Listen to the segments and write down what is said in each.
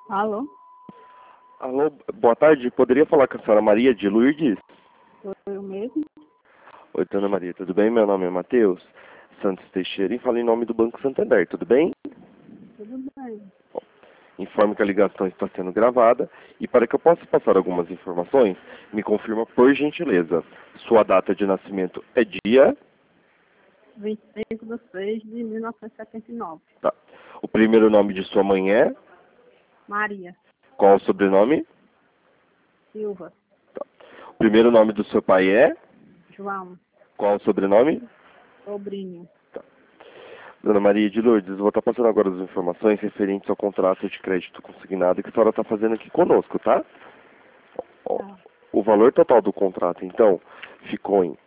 Alô? Alô, boa tarde. Poderia falar com a senhora Maria de Lourdes? Sou eu mesmo? Oi, dona Maria, tudo bem? Meu nome é Matheus Santos Teixeira e falo em nome do Banco Santander, tudo bem? Tudo bem. Informo que a ligação está sendo gravada e para que eu possa passar algumas informações, me confirma por gentileza. Sua data de nascimento é dia? 25 de 6 de 1979. Tá. O primeiro nome de sua mãe é? Maria Qual o sobrenome? Silva. Tá. O primeiro nome do seu pai é? João Qual o sobrenome? Sobrinho. Dona Maria de Lourdes, eu vou estar passando agora as informações referentes ao contrato de crédito consignado que a senhora está fazendo aqui conosco, tá? Ó, Tá. o valor total do contrato, então, ficou em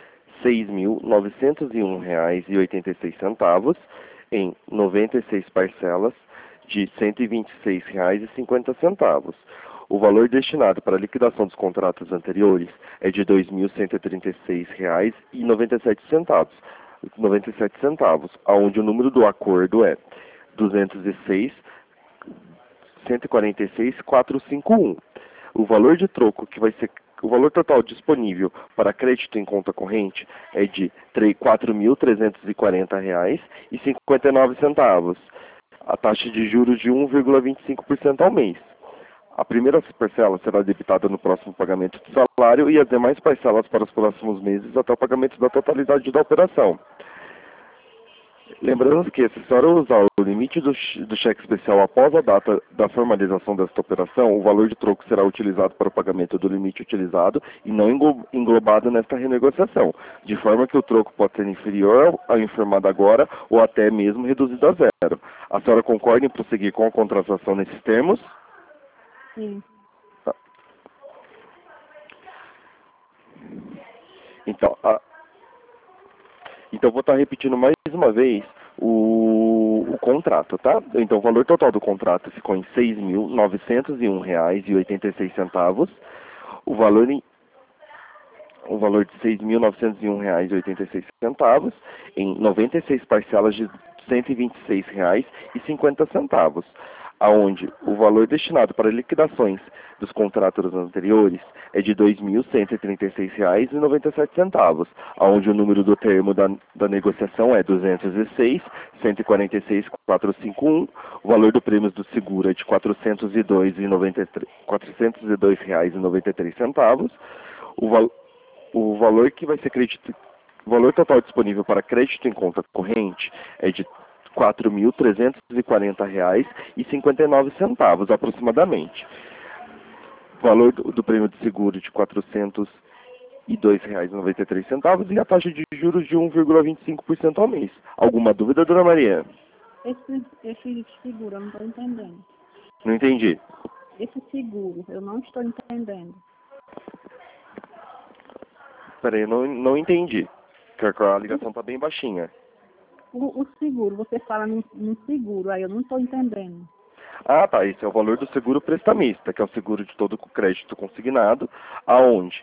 R$ 6.901,86 em 96 parcelas de R$ 126,50. O valor destinado para a liquidação dos contratos anteriores é de R$ 2.136,97, aonde o número do acordo é 206 146 451. O valor de troco que vai ser o valor total disponível para crédito em conta corrente é de R$ 4.340,59. A taxa de juros de 1,25% ao mês. A primeira parcela será debitada no próximo pagamento do salário e as demais parcelas para os próximos meses até o pagamento da totalidade da operação. Lembrando que, se a senhora usar o limite do cheque especial após a data da formalização desta operação, o valor de troco será utilizado para o pagamento do limite utilizado e não englobado nesta renegociação, de forma que o troco pode ser inferior ao informado agora ou até mesmo reduzido a zero. A senhora concorda em prosseguir com a contratação nesses termos? Sim. Tá. Então, vou estar repetindo mais uma vez o contrato, tá? Então, o valor total do contrato ficou em R$ 6.901,86. O valor, o valor de R$ 6.901,86 em 96 parcelas de R$ 126,50, aonde o valor destinado para liquidações dos contratos anteriores é de R$ 2.136,97, aonde o número do termo da negociação é 206 146 451, o valor do prêmio do seguro é de R$ 402,93, o valor que vai ser o valor total disponível para crédito em conta corrente é de R$ 4.340,59 aproximadamente. O valor do prêmio de seguro de R$ 402,93 e a taxa de juros de 1,25% ao mês. Alguma dúvida, dona Maria? Esse seguro, eu não estou entendendo. Não entendi. Esse seguro, eu não estou entendendo. Peraí, eu não entendi. Porque a ligação está bem baixinha. O seguro, você fala no seguro, aí eu não estou entendendo. Ah, tá. Esse é o valor do seguro prestamista, que é o seguro de todo o crédito consignado, aonde,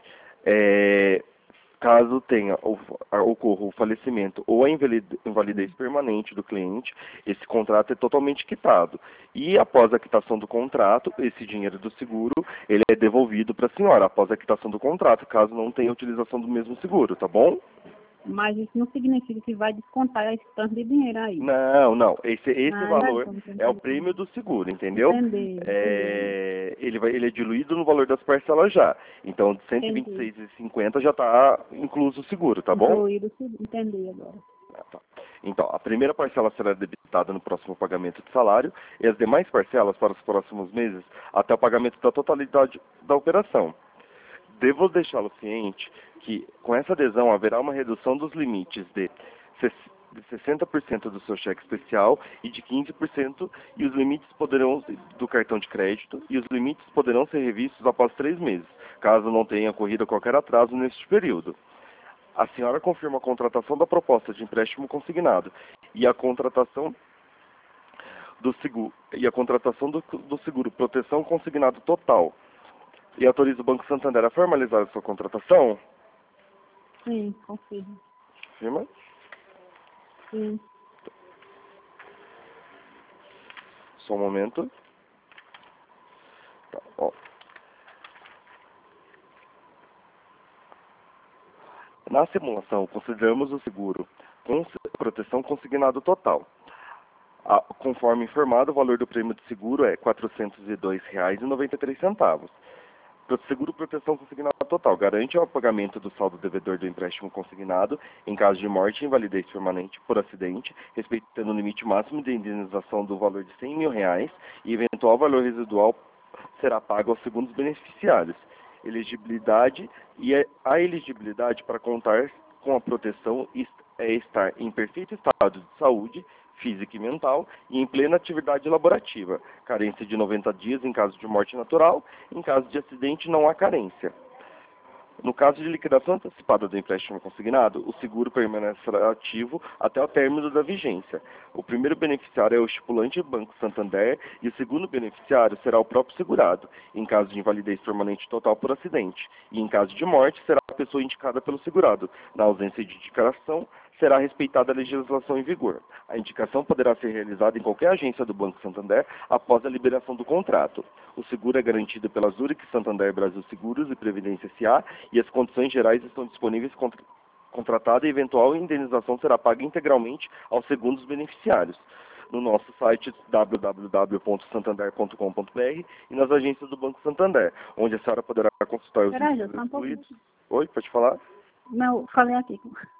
caso ocorra o falecimento ou a invalidez permanente do cliente, esse contrato é totalmente quitado. E após a quitação do contrato, esse dinheiro do seguro, ele é devolvido para a senhora, após a quitação do contrato, caso não tenha utilização do mesmo seguro, tá bom? Mas isso não significa que vai descontar esse tanto de dinheiro aí. Não. Esse valor é o Entendi. prêmio do seguro, entendeu? Entendi. Ele é diluído no valor das parcelas já. Então, de R$ 126,50 já está incluso o seguro, tá bom? Incluído, entendi agora. Ah, tá. Então, a primeira parcela será debitada no próximo pagamento de salário e as demais parcelas para os próximos meses até o pagamento da totalidade da operação. Devo deixá-lo ciente que, com essa adesão, haverá uma redução dos limites de 60% do seu cheque especial e de 15%, e os limites do cartão de crédito, e os limites poderão ser revistos após 3 meses, caso não tenha ocorrido qualquer atraso neste período. A senhora confirma a contratação da proposta de empréstimo consignado e a contratação do seguro proteção consignado total, e autoriza o Banco Santander a formalizar a sua contratação? Sim, confirmo. Firma? Sim. Só um momento. Na simulação, consideramos o seguro com proteção consignado total. Conforme informado, o valor do prêmio de seguro é R$ 402,93. O seguro proteção consignado total garante o pagamento do saldo devedor do empréstimo consignado em caso de morte e invalidez permanente por acidente, respeitando o limite máximo de indenização do valor de R$ 100 mil e eventual valor residual será pago aos segundos beneficiários. Elegibilidade a elegibilidade para contar com a proteção é estar em perfeito estado de saúde física e mental e em plena atividade laborativa. Carência de 90 dias em caso de morte natural. Em caso de acidente, não há carência. No caso de liquidação antecipada do empréstimo consignado, o seguro permanecerá ativo até o término da vigência. O primeiro beneficiário é o estipulante Banco Santander e o segundo beneficiário será o próprio segurado, em caso de invalidez permanente total por acidente. E em caso de morte, será a pessoa indicada pelo segurado. Na ausência de indicação, será respeitada a legislação em vigor. A indicação poderá ser realizada em qualquer agência do Banco Santander após a liberação do contrato. O seguro é garantido pela Zurich Santander Brasil Seguros e Previdência S.A. e as condições gerais estão disponíveis contratada e eventual indenização será paga integralmente aos segundos beneficiários. No nosso site www.santander.com.br e nas agências do Banco Santander, onde a senhora poderá consultar os itens excluídos. Oi, pode falar? Não, falei aqui.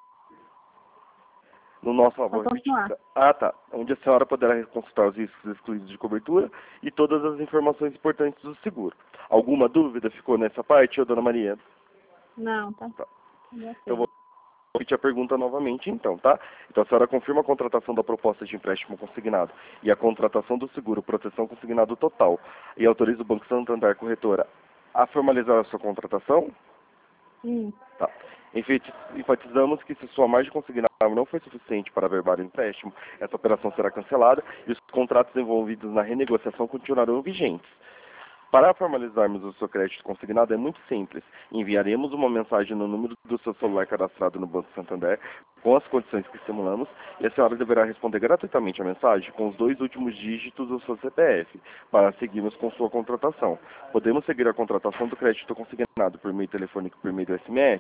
No nosso favor. Onde a senhora poderá consultar os riscos excluídos de cobertura e todas as informações importantes do seguro. Alguma dúvida ficou nessa parte, ô, dona Maria? Não, tá. Eu vou repetir a pergunta novamente, então, tá? Então, a senhora confirma a contratação da proposta de empréstimo consignado e a contratação do seguro proteção consignado total e autoriza o Banco Santander Corretora a formalizar a sua contratação? Sim. Tá. Enfatizamos que se sua margem consignada não for suficiente para averbar o empréstimo, essa operação será cancelada e os contratos envolvidos na renegociação continuarão vigentes. Para formalizarmos o seu crédito consignado é muito simples. Enviaremos uma mensagem no número do seu celular cadastrado no Banco Santander com as condições que simulamos e a senhora deverá responder gratuitamente a mensagem com os 2 últimos dígitos do seu CPF para seguirmos com sua contratação. Podemos seguir a contratação do crédito consignado por meio telefônico por meio do SMS?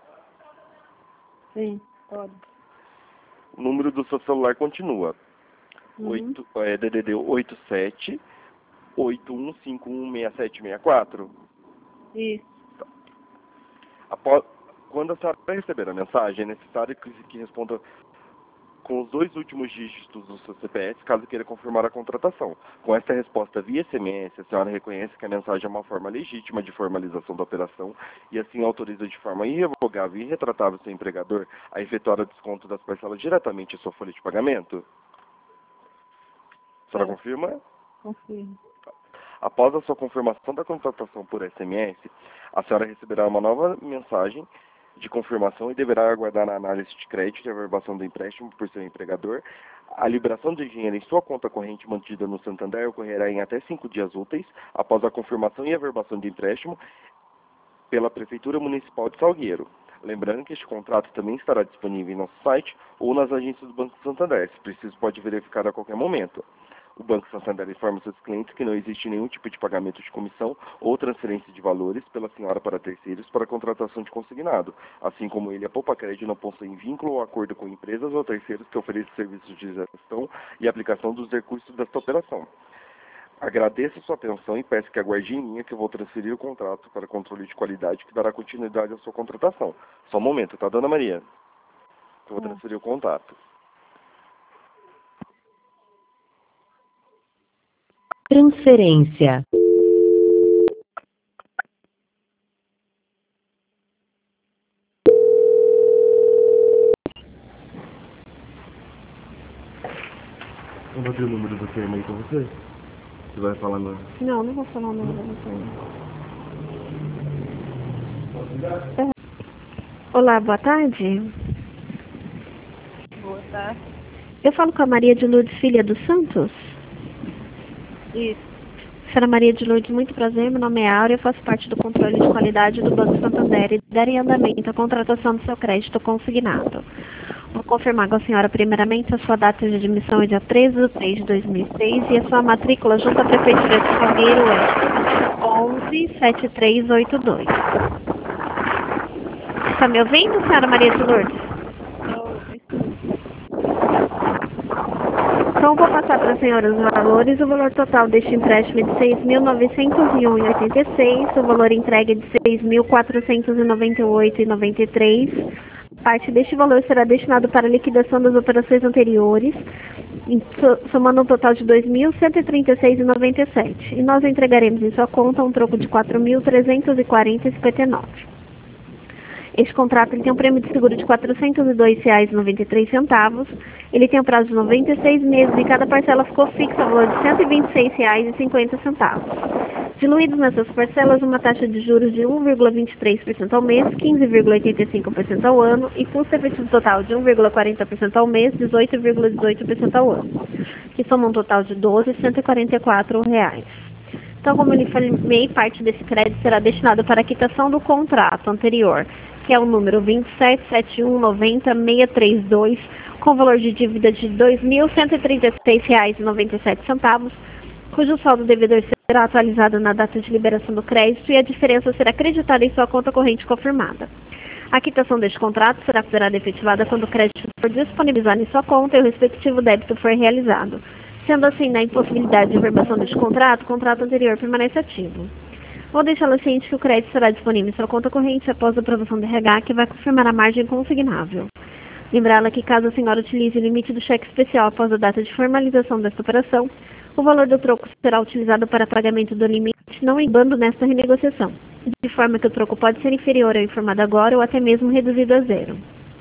Sim, pode. O número do seu celular continua. DDD 87 81516764. Isso. Quando a senhora receber a mensagem, é necessário que responda com os 2 últimos dígitos do seu CPF, caso queira confirmar a contratação. Com esta resposta via SMS, a senhora reconhece que a mensagem é uma forma legítima de formalização da operação e assim autoriza de forma irrevogável e irretratável seu empregador a efetuar o desconto das parcelas diretamente em sua folha de pagamento? A senhora confirma? Confirmo. Após a sua confirmação da contratação por SMS, a senhora receberá uma nova mensagem de confirmação e deverá aguardar a análise de crédito e averbação do empréstimo por seu empregador. A liberação de dinheiro em sua conta corrente mantida no Santander ocorrerá em até 5 dias úteis após a confirmação e averbação de empréstimo pela Prefeitura Municipal de Salgueiro. Lembrando que este contrato também estará disponível em nosso site ou nas agências do Banco Santander. Se preciso, pode verificar a qualquer momento. O Banco Santander informa seus clientes que não existe nenhum tipo de pagamento de comissão ou transferência de valores pela senhora para terceiros para a contratação de consignado, assim como ele, a Poupa-Crédito, não possui vínculo ou acordo com empresas ou terceiros que ofereçam serviços de gestão e aplicação dos recursos desta operação. Agradeço sua atenção e peço que aguarde em linha que eu vou transferir o contrato para controle de qualidade que dará continuidade à sua contratação. Só um momento, tá, dona Maria? Eu vou transferir o contato. Transferência. Eu vou ter o número do firma aí com você? Você vai falar no... Não, não vou falar o número da firma. Olá, boa tarde. Boa tarde. Eu falo com a Maria de Lourdes, filha dos Santos? Isso. Senhora Maria de Lourdes, muito prazer. Meu nome é Áurea, eu faço parte do controle de qualidade do Banco Santander e darei andamento à contratação do seu crédito consignado. Vou confirmar com a senhora, primeiramente, a sua data de admissão é dia 13 de 3 de 2006 e a sua matrícula junto à Prefeitura de Salgueiro é 117382. Está me ouvindo, senhora Maria de Lourdes? Então, vou passar para a senhora os valores. O valor total deste empréstimo é de R$ 6.901,86. O valor entregue é de R$ 6.498,93. Parte deste valor será destinado para a liquidação das operações anteriores, somando um total de R$ 2.136,97. E nós entregaremos em sua conta um troco de R$ 4.340,59. Este contrato ele tem um prêmio de seguro de R$ 402,93. Ele tem um prazo de 96 meses e cada parcela ficou fixa ao valor de R$ 126,50. Diluídos nessas parcelas, uma taxa de juros de 1,23% ao mês, 15,85% ao ano e custo efetivo total de 1,40% ao mês, 18,18% ao ano, que soma um total de R$ 12.144. Então, como eu lhe falei, parte desse crédito será destinado para a quitação do contrato anterior, que é o número 2771900632, com valor de dívida de R$ 2.136,97, cujo saldo devedor será atualizado na data de liberação do crédito e a diferença será acreditada em sua conta corrente confirmada. A quitação deste contrato será considerada efetivada quando o crédito for disponibilizado em sua conta e o respectivo débito for realizado. Sendo assim, na impossibilidade de averbação deste contrato, o contrato anterior permanece ativo. Vou deixá-la ciente que o crédito será disponível em sua conta corrente após a aprovação do RH, que vai confirmar a margem consignável. Lembrá-la que caso a senhora utilize o limite do cheque especial após a data de formalização desta operação, o valor do troco será utilizado para pagamento do limite, não embando nesta renegociação, de forma que o troco pode ser inferior ao informado agora ou até mesmo reduzido a zero.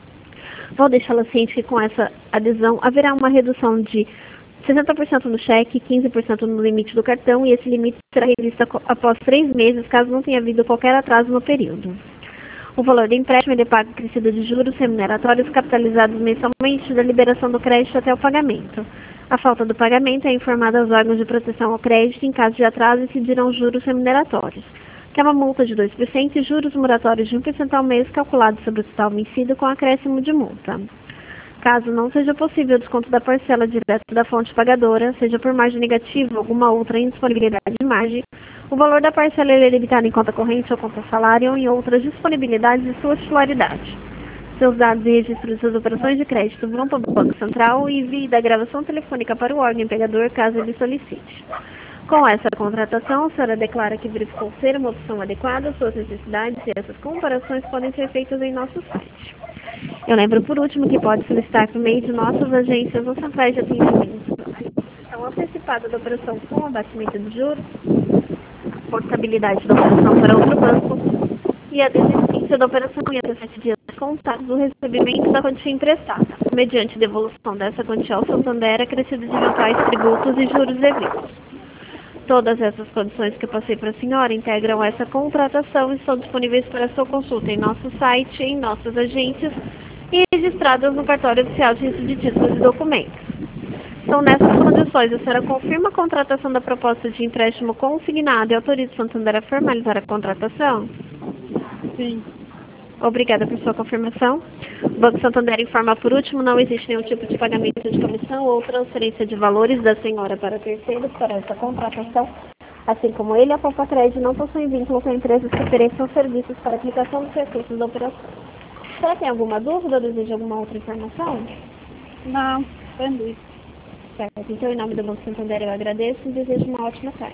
Vou deixá-la ciente que com essa adesão haverá uma redução de 60% no cheque e 15% no limite do cartão, e esse limite será revisto após 3 meses, caso não tenha havido qualquer atraso no período. O valor do empréstimo é pago acrescido de juros remuneratórios capitalizados mensalmente da liberação do crédito até o pagamento. A falta do pagamento é informada aos órgãos de proteção ao crédito em caso de atraso e se dirão juros remuneratórios, que é uma multa de 2% e juros moratórios de 1% ao mês calculados sobre o total vencido com acréscimo de multa. Caso não seja possível o desconto da parcela direto da fonte pagadora, seja por margem negativa ou alguma outra indisponibilidade de margem, o valor da parcela é debitado em conta corrente ou conta salário ou em outras disponibilidades de sua titularidade. Seus dados e registros de suas operações de crédito vão para o Banco Central e envie da gravação telefônica para o órgão empregador caso ele solicite. Com essa contratação, a senhora declara que verificou ser uma opção adequada às suas necessidades e essas comparações podem ser feitas em nosso site. Eu lembro, por último, que pode solicitar por meio de nossas agências ou centrais de atendimento a liquidação antecipada da operação com abatimento de juros, portabilidade da operação para outro banco e a desistência da operação em até 7 dias contados do recebimento da quantia emprestada, mediante devolução dessa quantia ao Santander acrescido de eventuais tributos e juros devidos. Todas essas condições que eu passei para a senhora integram essa contratação e estão disponíveis para sua consulta em nosso site, em nossas agências e registradas no cartório oficial de registro de títulos e documentos. Então, nessas condições, a senhora confirma a contratação da proposta de empréstimo consignado e autoriza o Santander a formalizar a contratação? Sim. Obrigada por sua confirmação. O Banco Santander informa, por último, não existe nenhum tipo de pagamento de comissão ou transferência de valores da senhora para terceiros para essa contratação, assim como ele e a Poupa Crédito não possuem vínculo com empresas que ofereçam serviços para aplicação dos recursos da operação. Você tem alguma dúvida ou deseja alguma outra informação? Não, entendi. Certo. Então, em nome do Banco Santander, eu agradeço e desejo uma ótima tarde.